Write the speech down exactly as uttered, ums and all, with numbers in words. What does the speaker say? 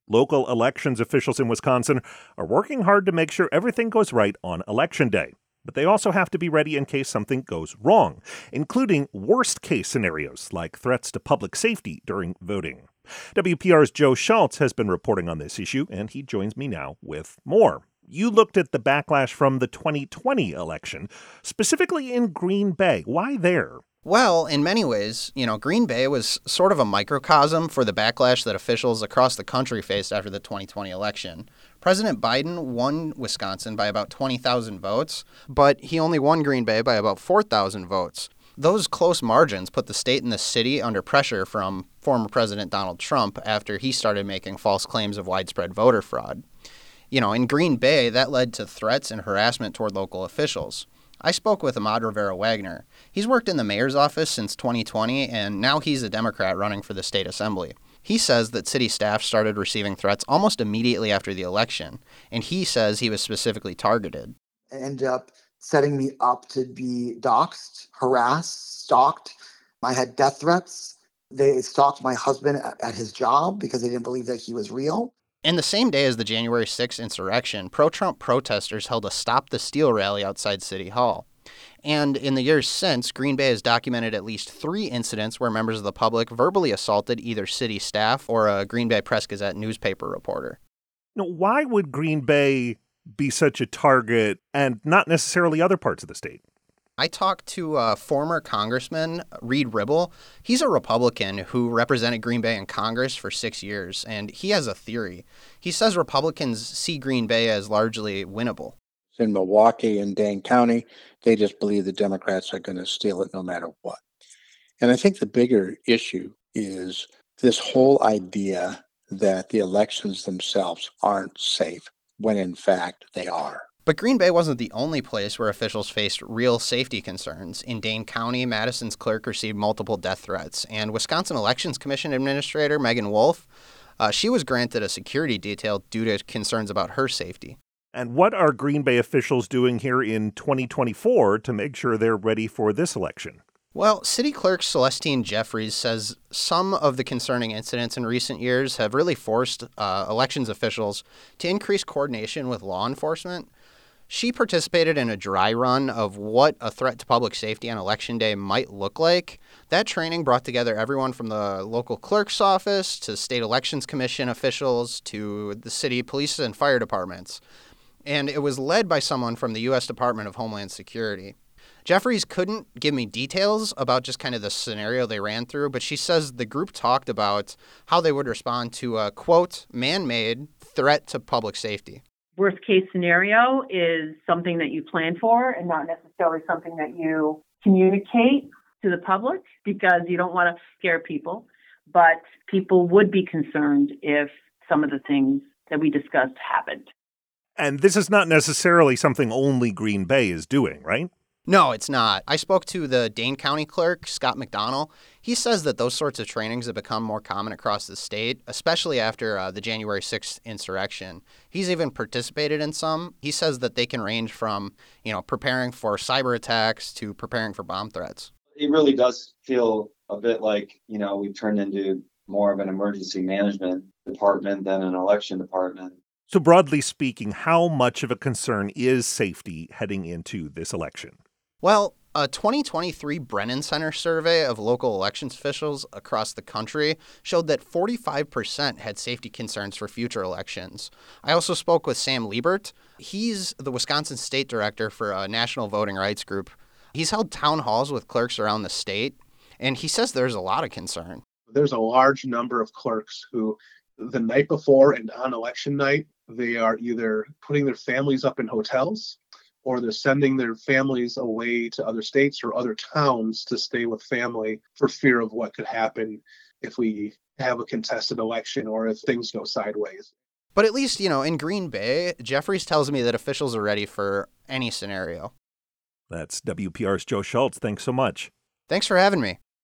Local elections officials in Wisconsin are working hard to make sure everything goes right on Election Day. But they also have to be ready in case something goes wrong, including worst-case scenarios like threats to public safety during voting. W P R's Joe Schultz has been reporting on this issue, and he joins me now with more. You looked at the backlash from the twenty twenty election, specifically in Green Bay. Why there? Well, in many ways, you know, Green Bay was sort of a microcosm for the backlash that officials across the country faced after the twenty twenty election. President Biden won Wisconsin by about twenty thousand votes, but he only won Green Bay by about four thousand votes. Those close margins put the state and the city under pressure from former President Donald Trump after he started making false claims of widespread voter fraud. You know, in Green Bay, that led to threats and harassment toward local officials. I spoke with Ahmad Rivera-Wagner. He's worked in the mayor's office since twenty twenty, and now he's a Democrat running for the state assembly. He says that city staff started receiving threats almost immediately after the election, and he says he was specifically targeted. It ended up setting me up to be doxxed, harassed, stalked. I had death threats. They stalked my husband at his job because they didn't believe that he was real. And the same day as the January sixth insurrection, pro-Trump protesters held a Stop the Steal rally outside City Hall. And in the years since, Green Bay has documented at least three incidents where members of the public verbally assaulted either city staff or a Green Bay Press-Gazette newspaper reporter. Now, why would Green Bay be such a target and not necessarily other parts of the state? I talked to uh, former Congressman Reed Ribble. He's a Republican who represented Green Bay in Congress for six years, and he has a theory. He says Republicans see Green Bay as largely winnable. In Milwaukee and Dane County, they just believe the Democrats are going to steal it no matter what. And I think the bigger issue is this whole idea that the elections themselves aren't safe, when in fact they are. But Green Bay wasn't the only place where officials faced real safety concerns. In Dane County, Madison's clerk received multiple death threats. And Wisconsin Elections Commission Administrator Megan Wolf, uh, she was granted a security detail due to concerns about her safety. And what are Green Bay officials doing here in twenty twenty-four to make sure they're ready for this election? Well, City Clerk Celestine Jeffries says some of the concerning incidents in recent years have really forced uh, elections officials to increase coordination with law enforcement. She participated in a dry run of what a threat to public safety on Election Day might look like. That training brought together everyone from the local clerk's office to state elections commission officials to the city police and fire departments. And it was led by someone from the U S Department of Homeland Security. Jeffries couldn't give me details about just kind of the scenario they ran through, but she says the group talked about how they would respond to a, quote, man-made threat to public safety. Worst case scenario is something that you plan for and not necessarily something that you communicate to the public because you don't want to scare people. But people would be concerned if some of the things that we discussed happened. And this is not necessarily something only Green Bay is doing, right? No, it's not. I spoke to the Dane County clerk, Scott McDonnell. He says that those sorts of trainings have become more common across the state, especially after uh, the January sixth insurrection. He's even participated in some. He says that they can range from, you know, preparing for cyber attacks to preparing for bomb threats. It really does feel a bit like, you know, we've turned into more of an emergency management department than an election department. So broadly speaking, how much of a concern is safety heading into this election? Well, a twenty twenty-three Brennan Center survey of local elections officials across the country showed that forty-five percent had safety concerns for future elections. I also spoke with Sam Liebert. He's the Wisconsin state director for a national voting rights group. He's held town halls with clerks around the state, and he says there's a lot of concern. There's a large number of clerks who, the night before and on election night, they are either putting their families up in hotels or they're sending their families away to other states or other towns to stay with family for fear of what could happen if we have a contested election or if things go sideways. But at least, you know, in Green Bay, Jeffries tells me that officials are ready for any scenario. That's W P R's Joe Schultz. Thanks so much. Thanks for having me.